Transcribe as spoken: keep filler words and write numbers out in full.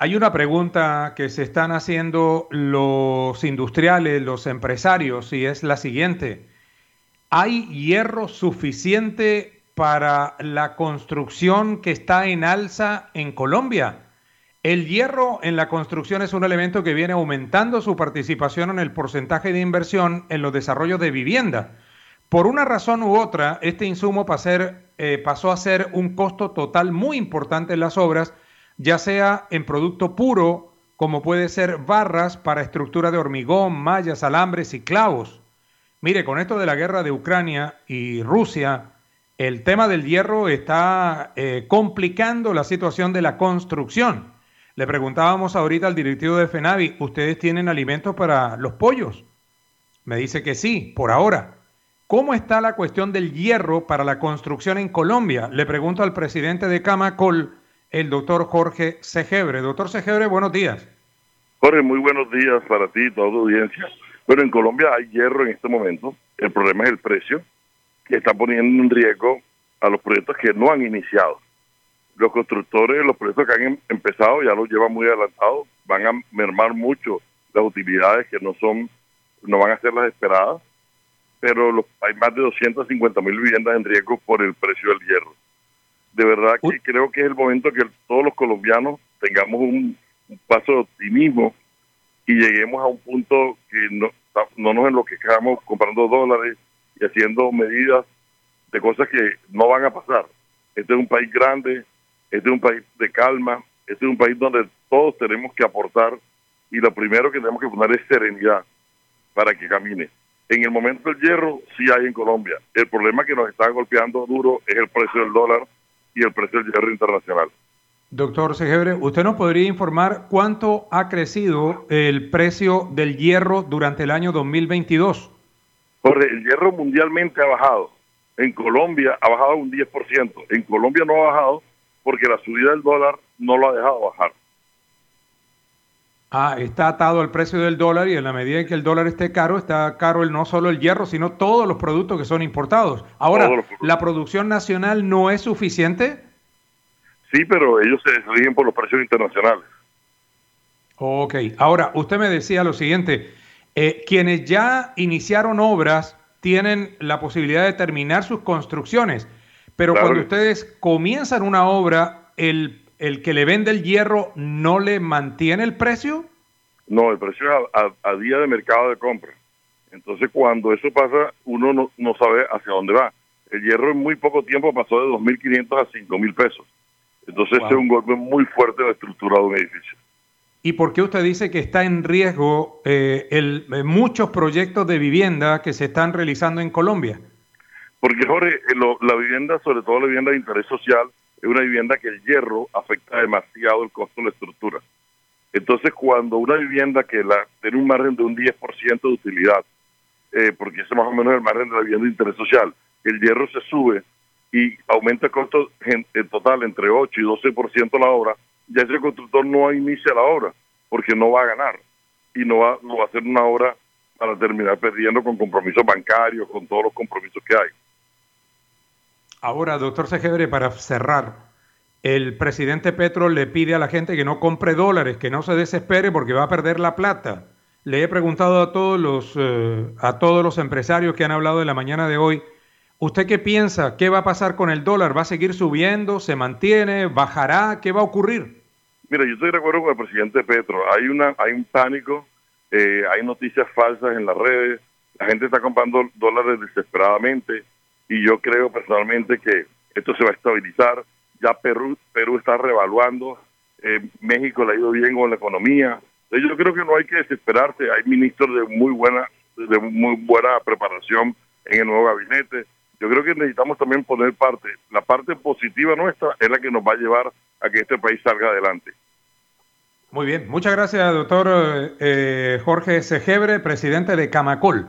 Hay una pregunta que se están haciendo los industriales, los empresarios, y es la siguiente. ¿Hay hierro suficiente para la construcción que está en alza en Colombia? El hierro en la construcción es un elemento que viene aumentando su participación en el porcentaje de inversión en los desarrollos de vivienda. Por una razón u otra, este insumo pasar, eh, pasó a ser un costo total muy importante en las obras, ya sea en producto puro, como puede ser barras para estructura de hormigón, mallas, alambres y clavos. Mire, con esto de la guerra de Ucrania y Rusia, el tema del hierro está eh, complicando la situación de la construcción. Le preguntábamos ahorita al directivo de FENAVI, ¿ustedes tienen alimentos para los pollos? Me dice que sí, por ahora. ¿Cómo está la cuestión del hierro para la construcción en Colombia? Le pregunto al presidente de Camacol, el doctor Jorge Segebre. Doctor Segebre, buenos días. Jorge, muy buenos días para ti y toda tu audiencia. Bueno, en Colombia hay hierro en este momento. El problema es el precio, que está poniendo en riesgo a los proyectos que no han iniciado. Los constructores, los proyectos que han em empezado ya los llevan muy adelantados, van a mermar mucho las utilidades que no son, no van a ser las esperadas, pero los, hay más de doscientas cincuenta mil viviendas en riesgo por el precio del hierro. De verdad que creo que es el momento que todos los colombianos tengamos un, un paso de optimismo y lleguemos a un punto que no, no nos enloquezcamos comprando dólares y haciendo medidas de cosas que no van a pasar. Este es un país grande, este es un país de calma, este es un país donde todos tenemos que aportar y lo primero que tenemos que poner es serenidad para que camine. En el momento del hierro sí hay en Colombia. El problema que nos está golpeando duro es el precio del dólar y el precio del hierro internacional. Doctor Segebre, ¿usted nos podría informar cuánto ha crecido el precio del hierro durante el año dos mil veintidós? Jorge, el hierro mundialmente ha bajado. En Colombia ha bajado un diez por ciento. En Colombia no ha bajado porque la subida del dólar no lo ha dejado bajar. Ah, está atado al precio del dólar y en la medida en que el dólar esté caro, está caro el, no solo el hierro, sino todos los productos que son importados. Ahora, ¿la producción nacional no es suficiente? Sí, pero ellos se rigen por los precios internacionales. Ok, ahora, usted me decía lo siguiente, eh, quienes ya iniciaron obras tienen la posibilidad de terminar sus construcciones, pero claro, cuando ustedes comienzan una obra, el ¿el que le vende el hierro no le mantiene el precio? No, el precio es a, a, a día de mercado de compra. Entonces, cuando eso pasa, uno no, no sabe hacia dónde va. El hierro en muy poco tiempo pasó de dos mil quinientos a cinco mil pesos. Entonces, wow, es un golpe muy fuerte en la estructura de un edificio. ¿Y por qué usted dice que está en riesgo eh, el, eh, muchos proyectos de vivienda que se están realizando en Colombia? Porque, Jorge, lo, la vivienda, sobre todo la vivienda de interés social, es una vivienda que el hierro afecta demasiado el costo de la estructura. Entonces, cuando una vivienda que la tiene un margen de un diez por ciento de utilidad, eh, porque ese más o menos es el margen de la vivienda de interés social, el hierro se sube y aumenta el costo en, en total entre ocho y doce por ciento la obra, ya ese constructor no inicia la obra, porque no va a ganar y no va, no va a hacer una obra para terminar perdiendo con compromisos bancarios, con todos los compromisos que hay. Ahora, doctor Segebre, para cerrar, el presidente Petro le pide a la gente que no compre dólares, que no se desespere porque va a perder la plata. Le he preguntado a todos los eh, a todos los empresarios que han hablado de la mañana de hoy, ¿usted qué piensa? ¿Qué va a pasar con el dólar? ¿Va a seguir subiendo? ¿Se mantiene? ¿Bajará? ¿Qué va a ocurrir? Mira, yo estoy de acuerdo con el presidente Petro. Hay una hay un pánico, eh, hay noticias falsas en las redes, la gente está comprando dólares desesperadamente. Y yo creo personalmente que esto se va a estabilizar. Ya Perú Perú está revaluando, eh, México le ha ido bien con la economía. Entonces yo creo que no hay que desesperarse. Hay ministros de muy buena de muy buena preparación en el nuevo gabinete. Yo creo que necesitamos también poner parte. La parte positiva nuestra es la que nos va a llevar a que este país salga adelante. Muy bien. Muchas gracias, doctor eh, Jorge Segebre, presidente de Camacol.